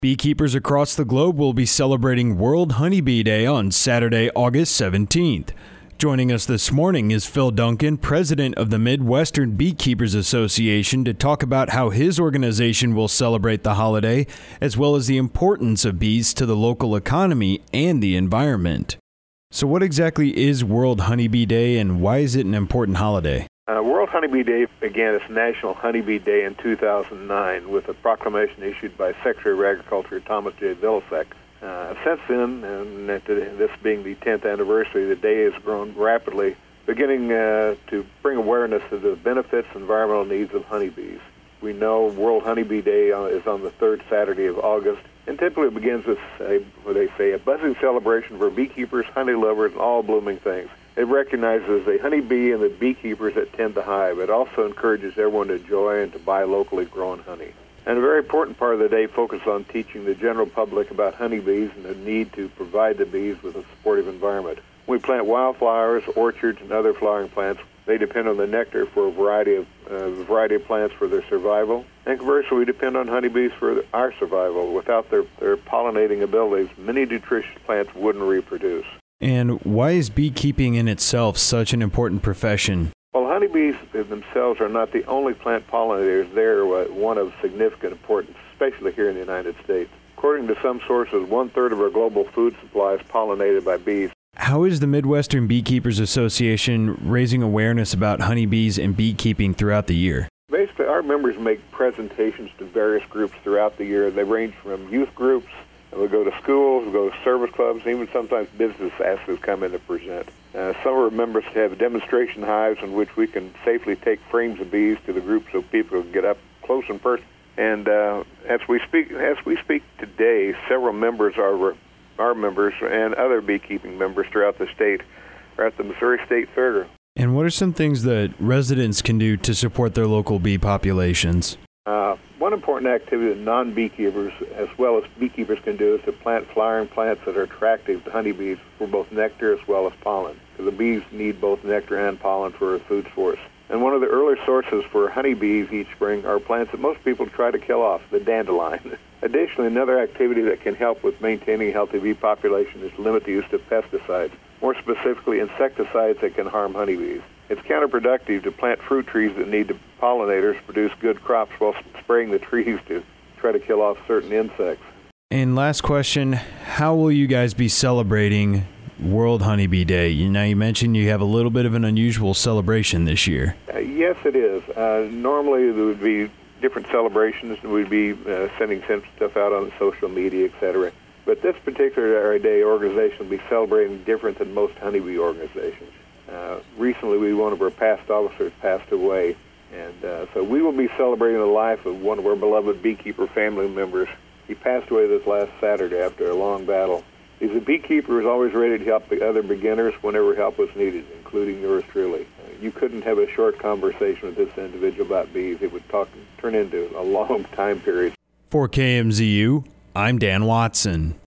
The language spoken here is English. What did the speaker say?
Beekeepers across the globe will be celebrating World Honeybee Day on Saturday, August 17th. Joining us this morning is Phil Duncan, president of the Midwestern Beekeepers Association, to talk about how his organization will celebrate the holiday, as well as the importance of bees to the local economy and the environment. So what exactly is World Honeybee Day, and why is it an important holiday? World Honeybee Day began as National Honeybee Day in 2009 with a proclamation issued by Secretary of Agriculture Thomas J. Vilsack. Since then, and this being the 10th anniversary, the day has grown rapidly, beginning to bring awareness to the benefits and environmental needs of honeybees. We know World Honeybee Day is on the third Saturday of August, and typically it begins with a buzzing celebration for beekeepers, honey lovers, and all blooming things. It recognizes the honeybee and the beekeepers that tend the hive. It also encourages everyone to enjoy and to buy locally grown honey. And a very important part of the day focuses on teaching the general public about honeybees and the need to provide the bees with a supportive environment. We plant wildflowers, orchards, and other flowering plants. They depend on the nectar for a variety of plants for their survival. And conversely, we depend on honeybees for our survival. Without their pollinating abilities, many nutritious plants wouldn't reproduce. And why is beekeeping in itself such an important profession? Well, honeybees themselves are not the only plant pollinators. They're one of significant importance, especially here in the United States. According to some sources, 1/3 of our global food supply is pollinated by bees. How is the Midwestern Beekeepers Association raising awareness about honeybees and beekeeping throughout the year? Basically, our members make presentations to various groups throughout the year. They range from youth groups, we go to schools, we go to service clubs, even sometimes business ask us to come in to present. Some of our members have demonstration hives in which we can safely take frames of bees to the group so people can get up close and personal. And as we speak today, several members our members and other beekeeping members throughout the state are at the Missouri State Fair. And what are some things that residents can do to support their local bee populations? One important activity that non-beekeepers as well as beekeepers can do is to plant flowering plants that are attractive to honeybees for both nectar as well as pollen, because the bees need both nectar and pollen for a food source. And one of the early sources for honeybees each spring are plants that most people try to kill off, the dandelion. Additionally, another activity that can help with maintaining a healthy bee population is to limit the use of pesticides, more specifically insecticides that can harm honeybees. It's counterproductive to plant fruit trees that need pollinators to produce good crops while spraying the trees to try to kill off certain insects. And last question, how will you guys be celebrating World Honeybee Day? Now, you mentioned you have a little bit of an unusual celebration this year. Yes, it is. Normally there would be different celebrations, and we'd be sending some stuff out on social media, etc. But this particular day, organization will be celebrating different than most honeybee organizations. Recently, one of our past officers passed away, and so we will be celebrating the life of one of our beloved beekeeper family members. He passed away this last Saturday after a long battle. He's a beekeeper who was always ready to help the other beginners whenever help was needed, including yours truly. You couldn't have a short conversation with this individual about bees. It would turn into a long time period. For KMZU, I'm Dan Watson.